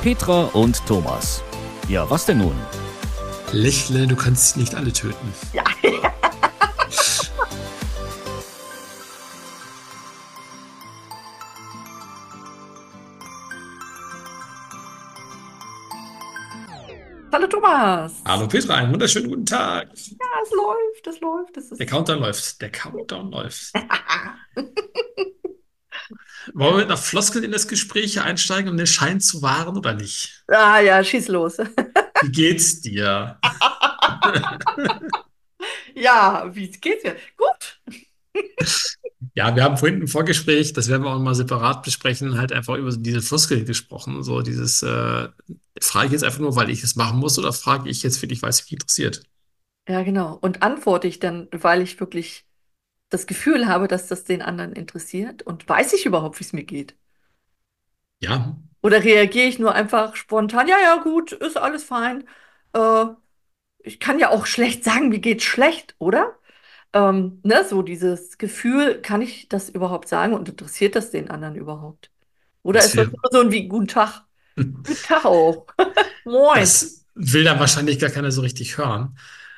Petra und Thomas. Ja, was denn nun? Lächle, du kannst nicht alle töten. Ja. Hallo Thomas. Hallo Petra, einen wunderschönen guten Tag. Ja, es läuft, es läuft. Es Der ist. Countdown läuft. Der Countdown läuft. Wollen wir mit einer Floskel in das Gespräch einsteigen, um den Schein zu wahren oder nicht? Ah ja, schieß los. Wie geht's dir? Ja, wie geht's dir? Gut. Ja, wir haben vorhin im Vorgespräch, das werden wir auch mal separat besprechen, halt einfach über so diese Floskel gesprochen. So dieses, frage ich jetzt einfach nur, weil ich es machen muss, oder frage ich jetzt wirklich, weil es mich interessiert? Ja, genau. Und antworte ich dann, weil ich wirklich das Gefühl habe, dass das den anderen interessiert und weiß ich überhaupt, wie es mir geht? Ja, Oder reagiere ich nur einfach spontan? Ja, ja, gut, ist alles fein. Äh, Ich kann ja auch schlecht sagen, mir geht's schlecht, oder? Ne, so dieses Gefühl, kann ich das überhaupt sagen und interessiert das den anderen überhaupt? Oder das ist das will, nur so ein wie Guten Tag? Guten Tag auch. Moin. das will dann wahrscheinlich gar keiner so richtig hören.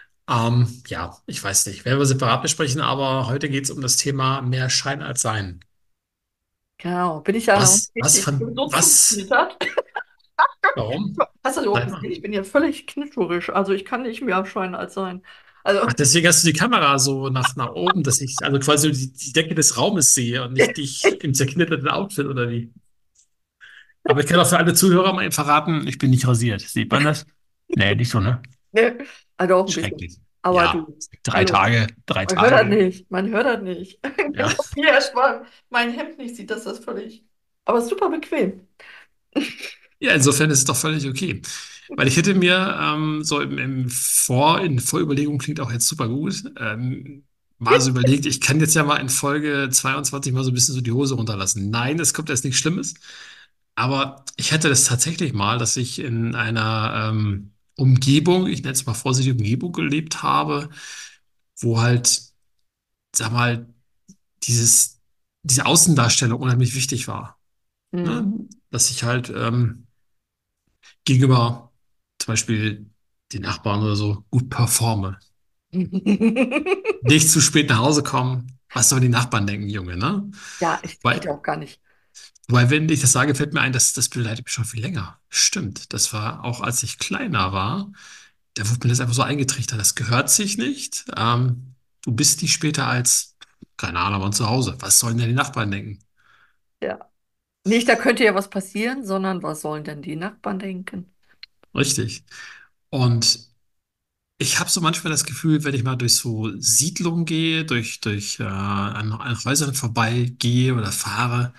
Ja, ich weiß nicht. Werden wir separat besprechen, aber heute geht es um das Thema mehr Schein als Sein. Genau, bin ich ja noch richtig so Was, zugeknittert. warum? Hast du das überhaupt Sag mal. gesehen? Ich bin ja völlig knitscherisch. Also ich kann nicht mehr scheinen als sein. Also, Ach, deswegen hast du die Kamera so nach oben, dass ich also quasi die Decke des Raumes sehe und nicht dich im zerknitterten Outfit oder wie. Aber ich kann auch für alle Zuhörer mal eben verraten, ich bin nicht rasiert. Sieht man das? Nee, nicht so, ne? ne, also auch ein bisschen. Schrecklich. Aber Ja, du, drei hallo. Tage, drei Man hört das Tage. nicht. Man hört das nicht. Ja. Hier erstmal mein Hemd nicht sieht, das ist völlig. Aber super bequem. Ja, insofern ist es doch völlig okay. Weil ich hätte mir so in Vorüberlegung klingt auch jetzt super gut, mal so überlegt, ich kann jetzt ja mal in Folge 22 mal so ein bisschen so die Hose runterlassen. Nein, es kommt erst nichts Schlimmes. Aber ich hätte das tatsächlich mal, dass ich in einer Umgebung, ich nenne es mal vorsichtig Umgebung gelebt habe, wo halt, sag mal, diese Außendarstellung unheimlich wichtig war. Hm. Ne? Dass ich halt gegenüber zum Beispiel den Nachbarn oder so gut performe. Nicht zu spät nach Hause kommen. Was sollen die Nachbarn denken, Junge, ne? Ja, geht Weil, ja auch gar nicht. weil wenn ich das sage, fällt mir ein, dass das begleitet mich schon viel länger. Stimmt. Das war auch, als ich kleiner war, da wurde mir das einfach so eingetrichtert. Das gehört sich nicht. Du bist nicht später als, keine Ahnung, wann zu Hause. Was sollen denn die Nachbarn denken? Ja. Nicht, da könnte ja was passieren, sondern was sollen denn die Nachbarn denken? Richtig. Und ich habe so manchmal das Gefühl, wenn ich mal durch so Siedlungen gehe, an Häusern vorbeigehe oder fahre,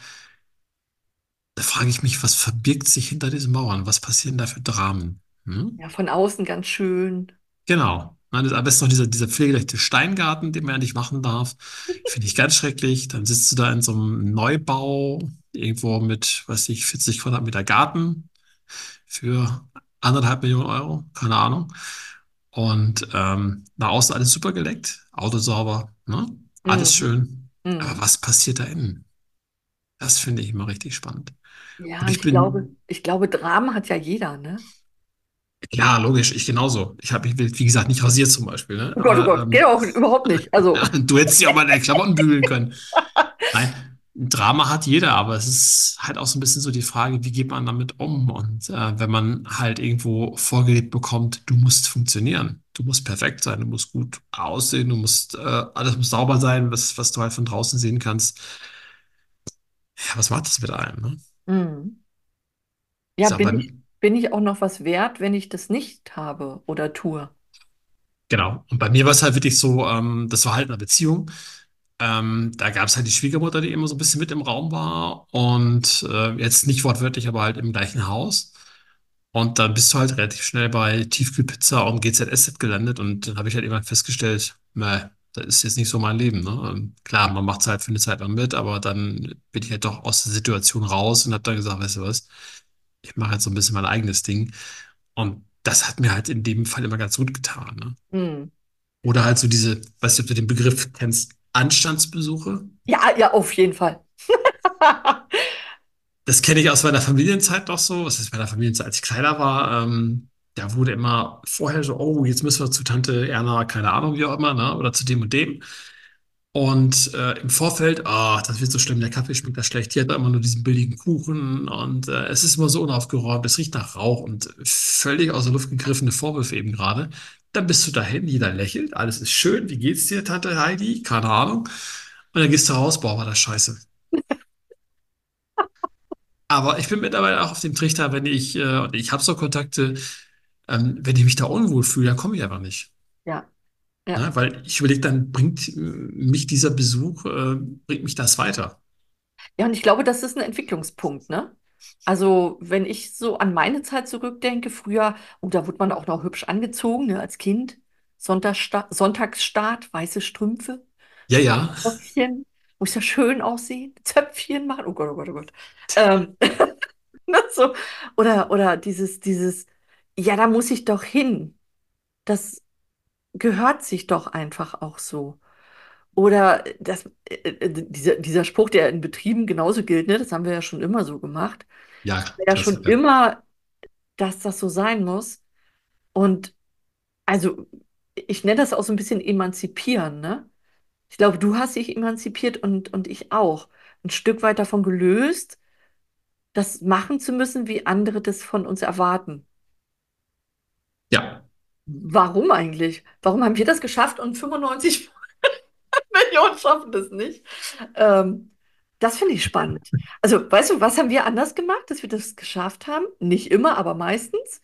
da frage ich mich, was verbirgt sich hinter diesen Mauern? Was passieren da für Dramen? Hm? Ja, von außen ganz schön. Genau. Nein, das ist am besten noch dieser pflegeleichte Steingarten, den man ja nicht machen darf. Finde ich ganz schrecklich. Dann sitzt du da in so einem Neubau, irgendwo mit, weiß ich, 40 Quadratmeter Garten für 1,5 Millionen Euro, keine Ahnung. Und nach außen alles super geleckt, Auto sauber, ne? Alles Mhm. schön. Aber Mhm. was passiert da innen? Das finde ich immer richtig spannend. Ja, Und und ich bin, ich glaube, Dramen hat ja jeder, ne? ja, logisch, ich genauso. Ich habe mich, wie gesagt, nicht rasiert zum Beispiel, ne? Oh Aber Gott, geht auch überhaupt nicht. Also, du hättest ja auch mal deine Klamotten bügeln können. Nein, ein Drama hat jeder, aber es ist halt auch so ein bisschen so die Frage, wie geht man damit um? Und wenn man halt irgendwo vorgelebt bekommt, du musst funktionieren, du musst perfekt sein, du musst gut aussehen, alles muss sauber sein, was du halt von draußen sehen kannst. Ja, was macht das mit einem, ne? mhm. Ja, So, bin ich auch noch was wert, wenn ich das nicht habe oder tue? genau. Und bei mir war es halt wirklich so, das war halt eine Beziehung. Da gab es halt die Schwiegermutter, die immer so ein bisschen mit im Raum war und jetzt nicht wortwörtlich, aber halt im gleichen Haus. Und dann bist du halt relativ schnell bei Tiefkühlpizza und GZSZ gelandet und dann habe ich halt irgendwann festgestellt, ne, das ist jetzt nicht so mein Leben, ne? Klar, man macht es halt für eine Zeit lang mit, aber dann bin ich halt doch aus der Situation raus und habe dann gesagt, weißt du was, ich mache jetzt so ein bisschen mein eigenes Ding. Und das hat mir halt in dem Fall immer ganz gut getan, ne? Mhm. Oder halt so diese, weißt du, ob du den Begriff kennst, Anstandsbesuche? Ja, ja, auf jeden Fall. Das kenne ich aus meiner Familienzeit noch so. Was ist meiner Familienzeit, als ich kleiner war? Da wurde immer vorher so, oh, jetzt müssen wir zu Tante Erna, keine Ahnung, wie auch immer, ne? Oder zu dem und dem. Und im Vorfeld, das wird so schlimm, der Kaffee schmeckt da schlecht. Die hat da immer nur diesen billigen Kuchen und es ist immer so unaufgeräumt, es riecht nach Rauch und völlig aus der Luft gegriffene Vorwürfe eben gerade. Dann bist du dahin, jeder lächelt, alles ist schön. Wie geht's dir, Tante Heidi? Keine Ahnung. Und dann gehst du raus, boah, war das scheiße. Aber ich bin mittlerweile auch auf dem Trichter, wenn und ich habe so Kontakte, wenn ich mich da unwohl fühle, dann komme ich einfach nicht. Ja, ja. Ne? Weil ich überlege, dann bringt mich dieser Besuch, bringt mich das weiter. Ja, und ich glaube, das ist ein Entwicklungspunkt, ne? Also, wenn ich so an meine Zeit zurückdenke, früher, und da wurde man auch noch hübsch angezogen, ne, als Kind. Sonntagsstart, weiße Strümpfe, Ja, ja. Röckchen, muss ja schön aussehen, Zöpfchen machen, oh Gott, oh Gott, oh Gott. Ähm, ne, so. Oder ja, da muss ich doch hin. Das gehört sich doch einfach auch so. Oder dieser Spruch, der in Betrieben genauso gilt, ne? Das haben wir ja schon immer so gemacht. Ja, Ja, schon Klassiker. immer, dass das so sein muss. Und also, ich nenne das auch so ein bisschen emanzipieren, ne? Ich glaube, du hast dich emanzipiert und ich auch. Ein Stück weit davon gelöst, das machen zu müssen, wie andere das von uns erwarten. Ja, Warum eigentlich? Warum haben wir das geschafft und 95 Millionen schaffen das nicht? Ähm, Das finde ich spannend. Also, weißt du, was haben wir anders gemacht, dass wir das geschafft haben? Nicht immer, aber meistens,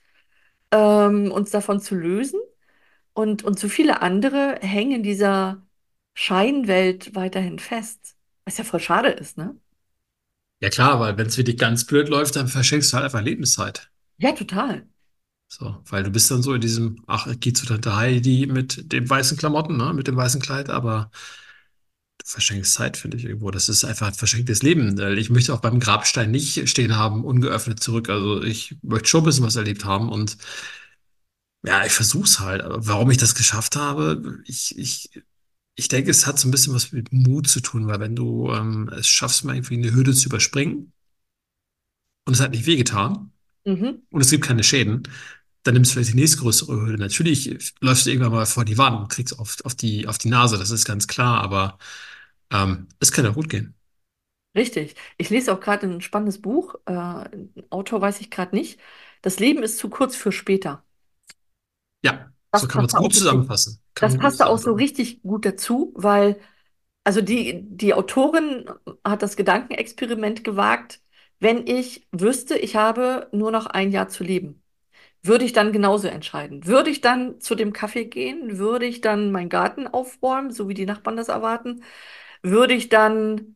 uns davon zu lösen. Und so viele andere hängen in dieser Scheinwelt weiterhin fest. Was ja voll schade ist, ne? ja klar, weil wenn es wirklich ganz blöd läuft, dann verschenkst du halt einfach Lebenszeit. Ja, total. So, weil du bist dann so in diesem, ach, ich geh zu Tante Heidi mit den weißen Klamotten, ne, mit dem weißen Kleid, aber du verschenkst Zeit, finde ich irgendwo. Das ist einfach ein verschenktes Leben. Weil ich möchte auch beim Grabstein nicht stehen haben, ungeöffnet zurück. Also ich möchte schon ein bisschen was erlebt haben und ja, ich versuch's halt. Aber warum ich das geschafft habe, ich denke, es hat so ein bisschen was mit Mut zu tun, weil wenn du es schaffst, mal irgendwie eine Hürde zu überspringen und es hat nicht wehgetan Mhm. und es gibt keine Schäden, dann nimmst du vielleicht die nächstgrößere Hürde. Natürlich läufst du irgendwann mal vor die Wand und kriegst auf die Nase, das ist ganz klar, aber es kann ja gut gehen. Richtig. Ich lese auch gerade ein spannendes Buch. Autor weiß ich gerade nicht. Das Leben ist zu kurz für später. Ja, so Das kann man passt es da auch gut richtig. zusammenfassen. Kann Das man gut passt da auch so zusammenfassen. richtig gut dazu, weil, also die Autorin hat das Gedankenexperiment gewagt, wenn ich wüsste, ich habe nur noch ein Jahr zu leben, würde ich dann genauso entscheiden? Würde ich dann zu dem Kaffee gehen? Würde ich dann meinen Garten aufräumen, so wie die Nachbarn das erwarten? Würde ich dann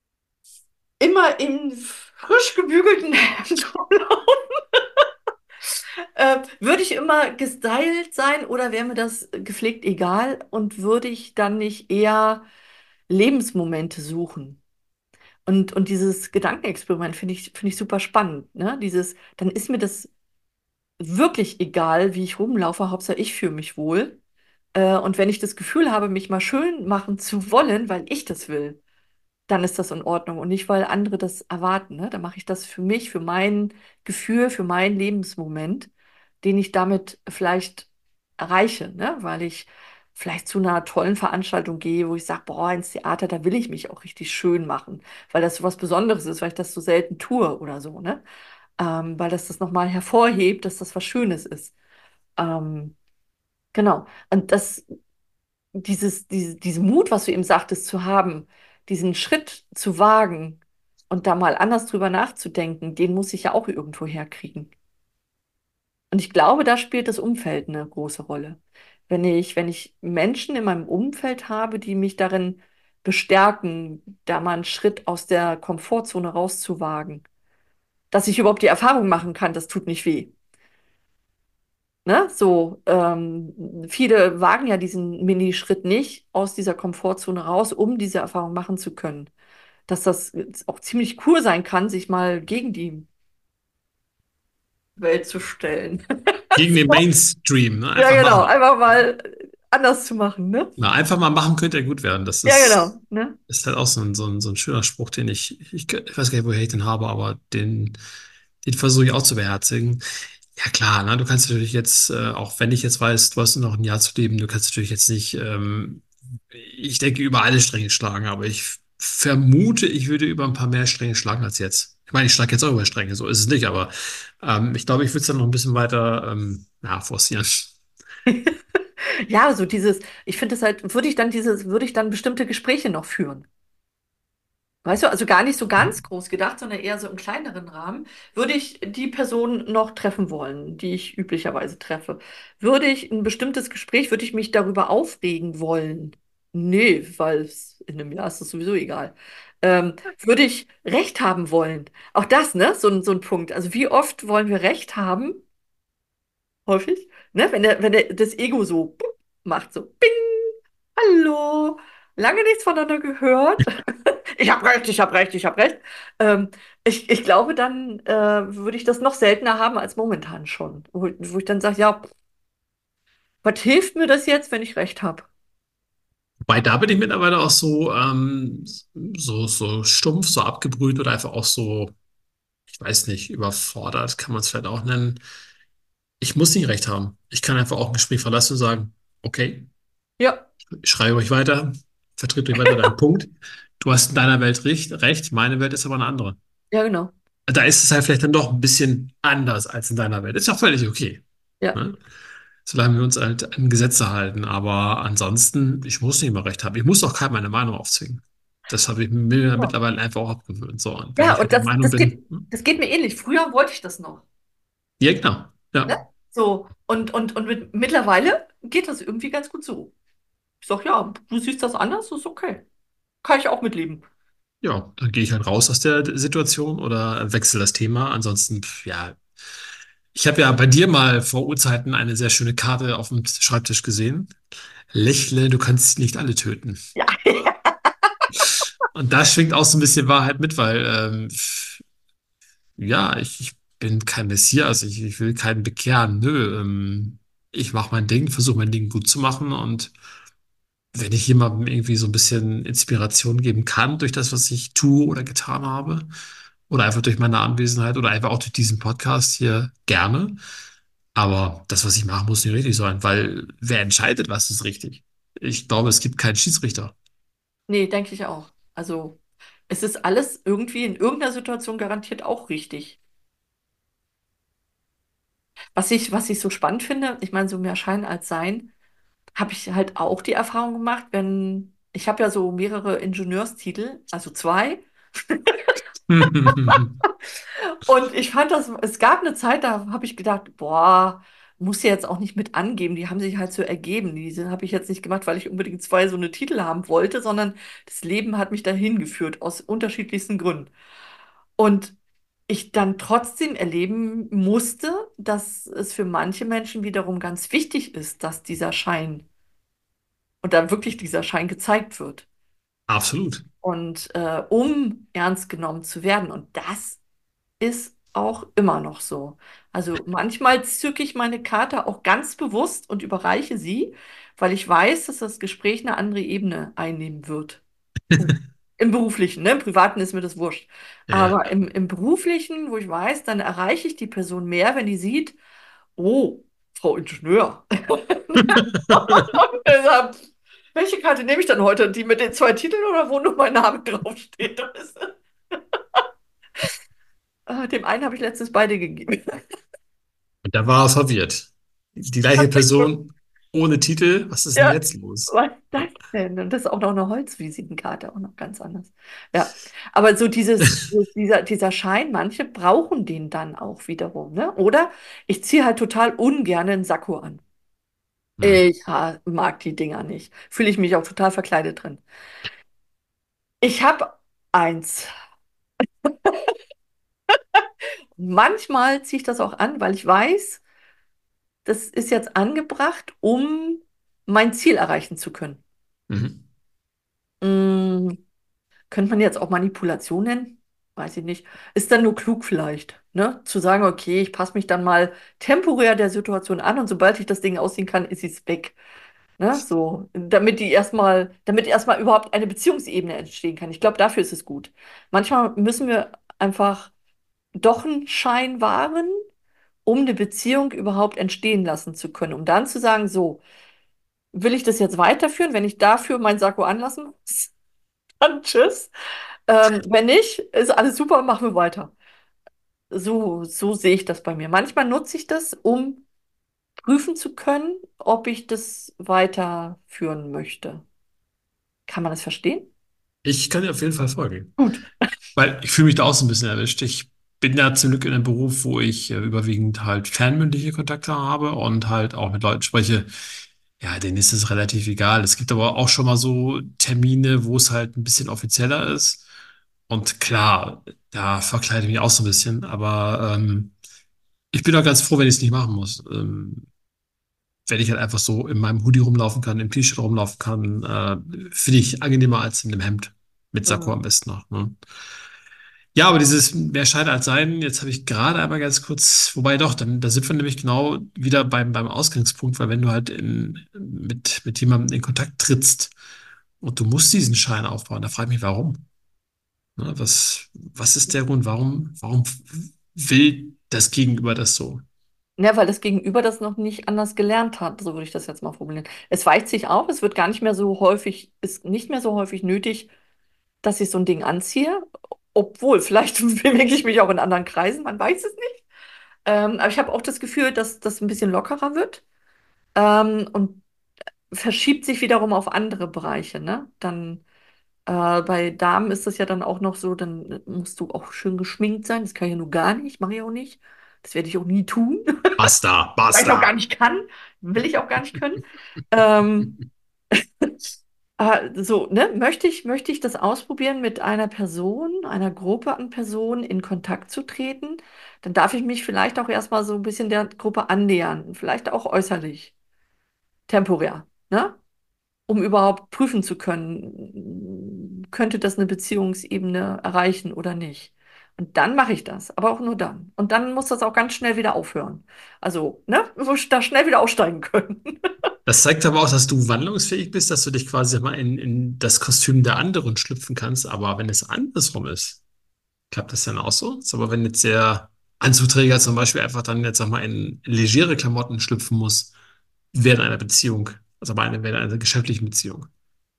immer in frisch gebügelten Hemd rumlaufen? Würde ich immer gestylt sein oder wäre mir das gepflegt egal? Und würde ich dann nicht eher Lebensmomente suchen? Und dieses Gedankenexperiment finde ich super spannend, ne? Dann ist mir das wirklich egal, wie ich rumlaufe, Hauptsache ich fühle mich wohl. Und wenn ich das Gefühl habe, mich mal schön machen zu wollen, weil ich das will, dann ist das in Ordnung und nicht, weil andere das erwarten, ne? Dann mache ich das für mich, für mein Gefühl, für meinen Lebensmoment, den ich damit vielleicht erreiche, ne? Weil ich vielleicht zu einer tollen Veranstaltung gehe, wo ich sage, boah, ins Theater, da will ich mich auch richtig schön machen, weil das so was Besonderes ist, weil ich das so selten tue oder so, ne? Weil das nochmal hervorhebt, dass das was Schönes ist. Ähm, genau. Und diesen Mut, was du eben sagtest, zu haben, diesen Schritt zu wagen und da mal anders drüber nachzudenken, den muss ich ja auch irgendwo herkriegen. Und ich glaube, da spielt das Umfeld eine große Rolle. Wenn ich Menschen in meinem Umfeld habe, die mich darin bestärken, da mal einen Schritt aus der Komfortzone rauszuwagen, dass ich überhaupt die Erfahrung machen kann, das tut nicht weh. Ne? So, viele wagen ja diesen Minischritt nicht aus dieser Komfortzone raus, um diese Erfahrung machen zu können. Dass das jetzt auch ziemlich cool sein kann, sich mal gegen die Welt zu stellen. Gegen den Mainstream, ne? Ja, Einfach genau, machen. einfach mal anders zu machen, ne? Na, einfach mal machen könnte ja gut werden. Das Ja, genau, ne? ist halt auch so ein schöner Spruch, den ich weiß gar nicht, woher ich den habe, aber den versuche ich auch zu beherzigen. Ja klar, ne, du kannst natürlich jetzt, auch wenn ich jetzt weiß, du hast nur noch ein Jahr zu leben, du kannst natürlich jetzt nicht, ich denke, über alle Stränge schlagen, aber ich vermute, ich würde über ein paar mehr Stränge schlagen als jetzt. Ich meine, ich schlage jetzt auch über Stränge, so ist es nicht, aber ich glaube, ich würde es dann noch ein bisschen weiter ja, forcieren. Ja, so dieses, ich finde es halt, würde ich dann bestimmte Gespräche noch führen. Weißt du, also gar nicht so ganz groß gedacht, sondern eher so im kleineren Rahmen. Würde ich die Person noch treffen wollen, die ich üblicherweise treffe? Würde ich ein bestimmtes Gespräch, würde ich mich darüber aufregen wollen? Nee, weil in einem Jahr ist es sowieso egal. Würde ich Recht haben wollen? Auch das, ne? So ein Punkt. Also wie oft wollen wir Recht haben? Häufig, ne? Wenn das Ego so macht, so Bing, hallo, lange nichts voneinander gehört. Ich habe recht, ich habe recht, ich habe recht. Ich glaube, dann würde ich das noch seltener haben als momentan schon. Wo ich dann sage, ja, was hilft mir das jetzt, wenn ich recht habe? Wobei, da bin ich mittlerweile auch so, so stumpf, so abgebrüht oder einfach auch so, ich weiß nicht, überfordert, kann man es vielleicht auch nennen. Ich muss nicht recht haben. Ich kann einfach auch ein Gespräch verlassen und sagen, okay, Ja, ich schreibe euch weiter, vertrete euch weiter deinen Punkt. Du hast in deiner Welt recht, meine Welt ist aber eine andere. ja, genau. Da ist es halt vielleicht dann doch ein bisschen anders als in deiner Welt. Ist auch völlig okay. Ja. Ne? Solange wir uns halt an Gesetze halten. Aber ansonsten, ich muss nicht mehr recht haben. Ich muss auch keinem meine Meinung aufzwingen. Das habe ich mir Ja, mittlerweile einfach auch abgewöhnt. So, und wenn ja, ich halt und der Meinung bin, das geht mir ähnlich. Früher wollte ich das noch. ja, genau. Ne? Ja, So, mittlerweile geht das irgendwie ganz gut so. Ich sag, ja, du siehst das anders, ist okay. Kann ich auch mitleben. ja, dann gehe ich halt raus aus der Situation oder wechsle das Thema. Ansonsten, ja, ich habe ja bei dir mal vor Urzeiten eine sehr schöne Karte auf dem Schreibtisch gesehen. Lächle, du kannst nicht alle töten. Ja. Und da schwingt auch so ein bisschen Wahrheit mit, weil ja, ich bin kein Messias, ich will keinen bekehren. Nö, ich mache mein Ding, versuche mein Ding gut zu machen und wenn ich jemandem irgendwie so ein bisschen Inspiration geben kann durch das, was ich tue oder getan habe, oder einfach durch meine Anwesenheit oder einfach auch durch diesen Podcast hier gerne. Aber das, was ich mache, muss nicht richtig sein, weil wer entscheidet, was ist richtig? Ich glaube, es gibt keinen Schiedsrichter. Nee, denke ich auch. Also, es ist alles irgendwie in irgendeiner Situation garantiert auch richtig. Was ich so spannend finde, ich meine, so mehr Schein als Sein, habe ich halt auch die Erfahrung gemacht, wenn, ich habe ja so mehrere Ingenieurstitel, also zwei. Und ich fand das, es gab eine Zeit, da habe ich gedacht, boah, muss ja jetzt auch nicht mit angeben, die haben sich halt so ergeben. Diese habe ich jetzt nicht gemacht, weil ich unbedingt zwei so eine Titel haben wollte, sondern das Leben hat mich dahin geführt, aus unterschiedlichsten Gründen. Und ich dann trotzdem erleben musste, dass es für manche Menschen wiederum ganz wichtig ist, dass dieser Schein und dann wirklich dieser Schein gezeigt wird. Absolut. Und um ernst genommen zu werden. Und das ist auch immer noch so. Also manchmal zücke ich meine Karte auch ganz bewusst und überreiche sie, weil ich weiß, dass das Gespräch eine andere Ebene einnehmen wird. Im Beruflichen, ne? Im Privaten ist mir das wurscht. Ja, ja. Aber im Beruflichen, wo ich weiß, dann erreiche ich die Person mehr, wenn die sieht, oh, Frau Ingenieur. Und deshalb, welche Karte nehme ich dann heute? Die mit den zwei Titeln oder wo nur mein Name draufsteht? Dem einen habe ich letztens beide gegeben. Und da war er verwirrt. Die gleiche Person ohne Titel, was ist denn Ja, jetzt los? was ist das denn? Und das ist auch noch eine Holzvisitenkarte, auch noch ganz anders. Ja, aber so dieser Schein, manche brauchen den dann auch wiederum, ne? Oder ich ziehe halt total ungern einen Sakko an. Hm. Ich mag die Dinger nicht. Fühle ich mich auch total verkleidet drin. Ich habe eins. Manchmal ziehe ich das auch an, weil ich weiß, das ist jetzt angebracht, um mein Ziel erreichen zu können. Mhm. Mm, könnte man jetzt auch Manipulation nennen? Weiß ich nicht. Ist dann nur klug vielleicht, ne? Zu sagen, okay, ich passe mich dann mal temporär der Situation an und sobald ich das Ding ausziehen kann, ist es weg. Ne? So, damit erstmal überhaupt eine Beziehungsebene entstehen kann. Ich glaube, dafür ist es gut. Manchmal müssen wir einfach doch einen Schein wahren, um eine Beziehung überhaupt entstehen lassen zu können, um dann zu sagen, so, will ich das jetzt weiterführen, wenn ich dafür mein Sakko anlassen muss? Dann tschüss. Wenn nicht, ist alles super, machen wir weiter. So sehe ich das bei mir. Manchmal nutze ich das, um prüfen zu können, ob ich das weiterführen möchte. Kann man das verstehen? Ich kann dir auf jeden Fall folgen. Gut. Weil ich fühle mich da auch so ein bisschen erwischt. Ich bin ja zum Glück in einem Beruf, wo ich überwiegend halt fernmündliche Kontakte habe und halt auch mit Leuten spreche. Ja, denen ist es relativ egal. Es gibt aber auch schon mal so Termine, wo es halt ein bisschen offizieller ist. Und klar, da verkleide ich mich auch so ein bisschen. Aber ich bin auch ganz froh, wenn ich es nicht machen muss. Wenn ich halt einfach so in meinem Hoodie rumlaufen kann, im T-Shirt rumlaufen kann, finde ich angenehmer als in einem Hemd. Mit Sakko am Mhm. besten noch. Ne? Ja, aber dieses mehr Schein als Sein, jetzt habe ich gerade einmal ganz kurz, wobei doch, dann da sind wir nämlich genau wieder beim Ausgangspunkt, weil wenn du halt mit jemandem in Kontakt trittst und du musst diesen Schein aufbauen, da frage ich mich, warum? Ne, was ist der Grund? Warum will das Gegenüber das so? Ja, weil das Gegenüber das noch nicht anders gelernt hat, so würde ich das jetzt mal formulieren. Es weicht sich auf, es wird gar nicht mehr so häufig, ist nicht mehr so häufig nötig, dass ich so ein Ding anziehe. Obwohl, vielleicht bewege ich mich auch in anderen Kreisen, man weiß es nicht. Aber ich habe auch das Gefühl, dass das ein bisschen lockerer wird und verschiebt sich wiederum auf andere Bereiche, ne? Dann bei Damen ist das ja dann auch noch so, dann musst du auch schön geschminkt sein. Das kann ich ja nur gar nicht, mache ich auch nicht. Das werde ich auch nie tun, Basta, weil ich auch gar basta. nicht kann, will ich auch gar nicht können. Ähm, so, ne, möchte ich das ausprobieren, mit einer Person, einer Gruppe an Personen in Kontakt zu treten, dann darf ich mich vielleicht auch erstmal so ein bisschen der Gruppe annähern, vielleicht auch äußerlich, temporär, ne? Um überhaupt prüfen zu können, könnte das eine Beziehungsebene erreichen oder nicht. Und dann mache ich das, aber auch nur dann. Und dann muss das auch ganz schnell wieder aufhören. Also, ne, so da schnell wieder aussteigen können. Das zeigt aber auch, dass du wandlungsfähig bist, dass du dich quasi sag mal in das Kostüm der anderen schlüpfen kannst. Aber wenn es andersrum ist, klappt das dann auch so? Ist aber wenn jetzt der Anzugträger zum Beispiel einfach dann jetzt sag mal in legere Klamotten schlüpfen muss, während einer Beziehung, also während einer geschäftlichen Beziehung.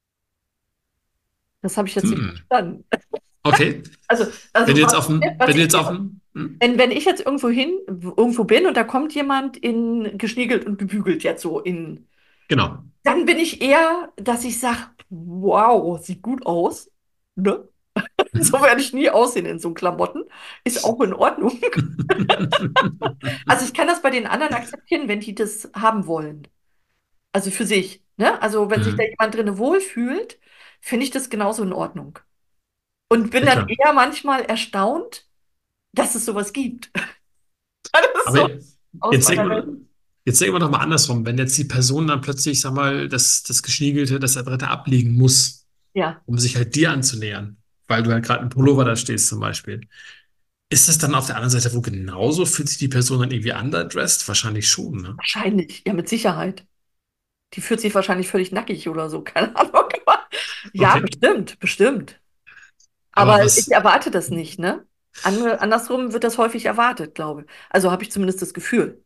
Das habe ich jetzt nicht Hm. verstanden. Okay. Also was Wenn du ich jetzt mir, offen, wenn ich jetzt irgendwo bin und da kommt jemand in geschniegelt und gebügelt jetzt so in, genau. dann bin ich eher, dass ich sage, wow, sieht gut aus. Ne? So Mhm. werde ich nie aussehen in so Klamotten. Ist auch in Ordnung. Also ich kann das bei den anderen akzeptieren, wenn die das haben wollen. Also für sich. Ne? Also wenn sich da Mhm. jemand drin wohlfühlt, finde ich das genauso in Ordnung. Und bin Ja, dann klar. eher manchmal erstaunt, dass es sowas gibt. Das ist Aber so aus jetzt meiner Welt. jetzt denken wir doch mal andersrum. Wenn jetzt die Person dann plötzlich, sag mal, das Geschniegelte, das Adrette ablegen muss, Ja, um sich halt dir anzunähern, weil du halt gerade im Pullover da stehst zum Beispiel. Ist das dann auf der anderen Seite wo genauso? Fühlt sich die Person dann irgendwie underdressed? Wahrscheinlich schon, ne? wahrscheinlich. Ja, mit Sicherheit. Die fühlt sich wahrscheinlich völlig nackig oder so. Keine Ahnung. Ja, Okay. bestimmt, bestimmt. Aber Aber ich was, erwarte das nicht, ne? Andersrum wird das häufig erwartet, glaube ich. Also habe ich zumindest das Gefühl.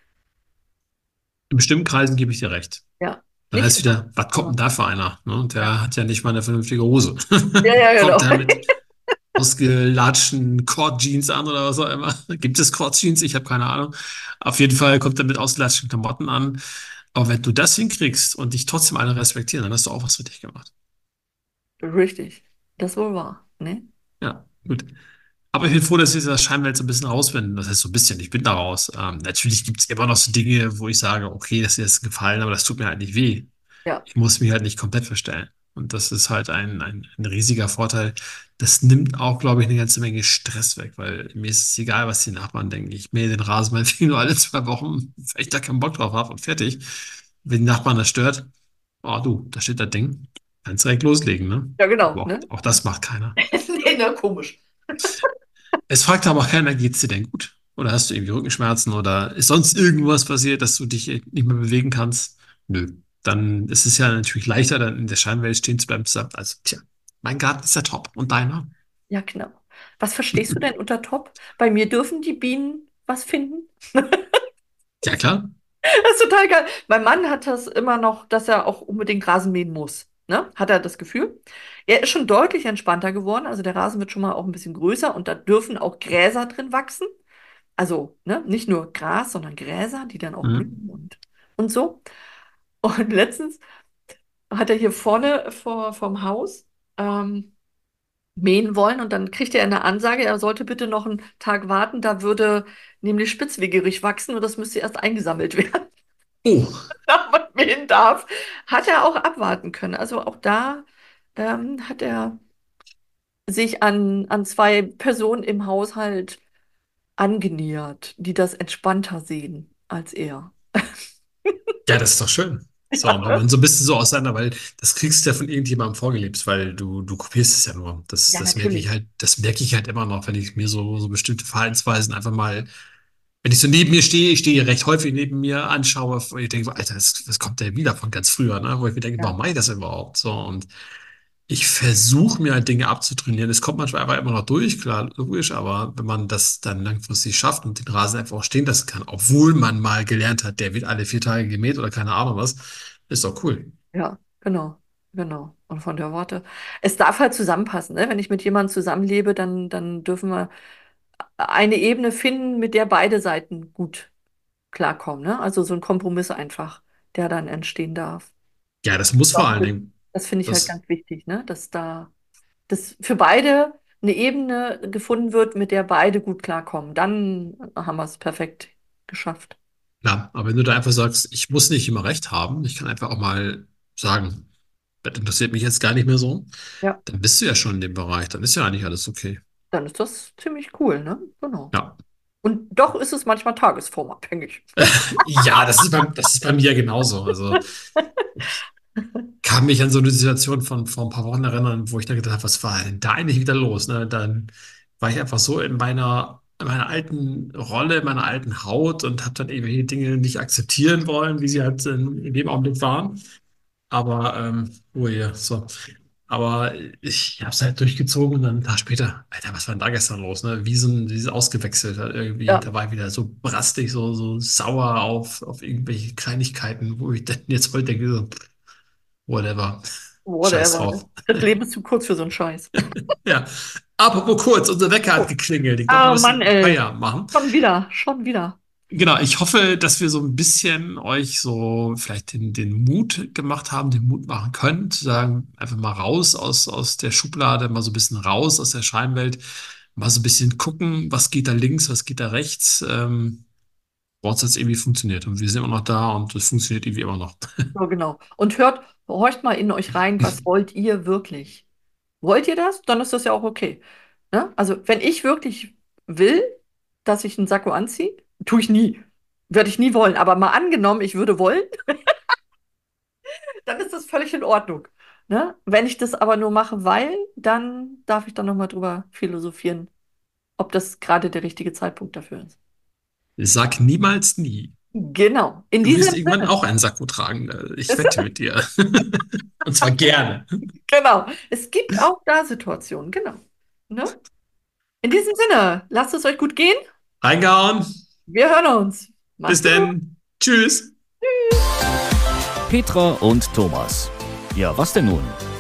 in bestimmten Kreisen gebe ich dir recht. Ja. Dann Nicht heißt immer, wieder, was kommt denn aber da für einer? Ne? Und ja. der hat ja nicht mal eine vernünftige Hose. Ja, ja, Kommt genau. da mit ausgelatschten Cord-Jeans an oder was auch immer. Gibt es Cord-Jeans? Ich habe keine Ahnung. Auf jeden Fall kommt er mit ausgelatschten Klamotten an. Aber wenn du das hinkriegst und dich trotzdem alle respektieren, dann hast du auch was für dich gemacht. Richtig. Das wohl wahr. Ne? Ja, gut. Aber ich bin froh, dass wir das Scheinwelt so ein bisschen rausfinden. Das heißt so ein bisschen, ich bin da raus. Natürlich gibt es immer noch so Dinge, wo ich sage, okay, das ist jetzt gefallen, aber das tut mir halt nicht weh. Ja, Ich muss mich halt nicht komplett verstellen. Und das ist halt ein riesiger Vorteil. Das nimmt auch, glaube ich, eine ganze Menge Stress weg, weil mir ist es egal, was die Nachbarn denken. Ich mähe den Rasen meinetwegen nur alle 2 Wochen, weil ich da keinen Bock drauf habe und fertig. Wenn die Nachbarn das stört, oh du, da steht das Ding. Kannst direkt loslegen, ne? ja, genau. Aber Ne? auch das macht keiner. Nee, ne, komisch. Es fragt aber auch keiner, geht's dir denn gut? Oder hast du irgendwie Rückenschmerzen oder ist sonst irgendwas passiert, dass du dich nicht mehr bewegen kannst? Nö. dann ist es ja natürlich leichter, dann in der Scheinwelt stehen zu bleiben, zu sagen, also, tja, mein Garten ist ja top und deiner? Ja, genau. Was verstehst du denn unter top? Bei mir dürfen die Bienen was finden. Ja, klar. Das ist total geil. Mein Mann hat das immer noch, dass er auch unbedingt Rasen mähen muss. Ne? Hat er das Gefühl? Er ist schon deutlich entspannter geworden. Also der Rasen wird schon mal auch ein bisschen größer und da dürfen auch Gräser drin wachsen. Also, ne, nicht nur Gras, sondern Gräser, die dann auch blühen Mhm. und so. Und letztens hat er hier vorne vorm Haus mähen wollen und dann kriegt er eine Ansage, er sollte bitte noch einen Tag warten, da würde nämlich Spitzwegerich wachsen und das müsste erst eingesammelt werden, Oh, damit man mähen darf. Hat er auch abwarten können. Also auch da hat er sich an zwei Personen im Haushalt angenähert, die das entspannter sehen als er. ja, das ist doch schön. So, Ja, wenn man so ein bisschen so auseinander, weil das kriegst du ja von irgendjemandem vorgelebt, weil du kopierst es ja nur. Das, ja, das merke ich natürlich. halt, das merke ich halt immer noch, wenn ich mir so bestimmte Verhaltensweisen einfach mal, wenn ich so neben mir stehe, ich stehe recht häufig neben mir, anschaue, wo ich denke, so, Alter, das kommt ja wieder von ganz früher, ne? Wo ich mir denke, warum Ja, mache ich das überhaupt? So, und ich versuche mir halt Dinge abzutrainieren. Es kommt manchmal einfach immer noch durch, klar, logisch, aber wenn man das dann langfristig schafft und den Rasen einfach auch stehen lassen kann, obwohl man mal gelernt hat, der wird alle 4 Tage gemäht oder keine Ahnung was, ist doch cool. ja, genau, genau. Und von der Worte. Es darf halt zusammenpassen, ne? Wenn ich mit jemandem zusammenlebe, dann dürfen wir eine Ebene finden, mit der beide Seiten gut klarkommen, ne? Also so ein Kompromiss einfach, der dann entstehen darf. Ja, das muss vor allen Doch. Dingen, Das finde ich halt das, ganz wichtig, ne? Dass für beide eine Ebene gefunden wird, mit der beide gut klarkommen. Dann haben wir es perfekt geschafft. klar, aber wenn du da einfach sagst, ich muss nicht immer recht haben, ich kann einfach auch mal sagen, das interessiert mich jetzt gar nicht mehr so, Ja, dann bist du ja schon in dem Bereich, dann ist ja eigentlich alles okay. dann ist das ziemlich cool, ne? Genau. Ja. Und doch ist es manchmal tagesformabhängig. Ja, das ist bei mir genauso. Also kann mich an so eine Situation von vor ein paar Wochen erinnern, wo ich dann gedacht habe, was war denn da eigentlich wieder los? Ne? Dann war ich einfach so in meiner alten Rolle, in meiner alten Haut und habe dann irgendwelche Dinge nicht akzeptieren wollen, wie sie halt in dem Augenblick waren. Aber, oh ja, so. Aber ich habe es halt durchgezogen und dann einen Tag später, Alter, was war denn da gestern los? Ne? Wie so ausgewechselt hat irgendwie. Ja, Da war ich wieder so brastig, so sauer auf irgendwelche Kleinigkeiten, wo ich dann jetzt heute denke, so, whatever. Scheiß whatever. drauf. Das Leben ist zu kurz für so einen Scheiß. Ja. Apropos kurz, unser Wecker hat Oh, geklingelt. Ich glaube, wir oh Mann, müssen ey. Feierabend machen. Schon wieder, schon wieder. Genau, ich hoffe, dass wir so ein bisschen euch so vielleicht den Mut gemacht haben, den Mut machen können, zu sagen, einfach mal raus aus der Schublade, mal so ein bisschen raus aus der Scheinwelt, mal so ein bisschen gucken, was geht da links, was geht da rechts. Bei uns hat es irgendwie funktioniert und wir sind immer noch da und es funktioniert irgendwie immer noch. So, genau. Und horcht mal in euch rein, was wollt ihr wirklich? Wollt ihr das? Dann ist das ja auch okay. Ne? Also, wenn ich wirklich will, dass ich einen Sakko anziehe, tue ich nie. Werde ich nie wollen. Aber mal angenommen, ich würde wollen, dann ist das völlig in Ordnung. Ne? Wenn ich das aber nur mache, weil, dann darf ich dann nochmal drüber philosophieren, ob das gerade der richtige Zeitpunkt dafür ist. Sag niemals nie. Genau. In Du wirst diesem irgendwann Sinne. auch einen Sakko tragen. Ich wette mit dir. Und zwar gerne. Genau. Es gibt auch da Situationen. Genau. Ne? In diesem Sinne, lasst es euch gut gehen. Reingehauen. Wir hören uns. Bis Macht's gut. denn. Tschüss. Petra und Thomas. Ja, was denn nun?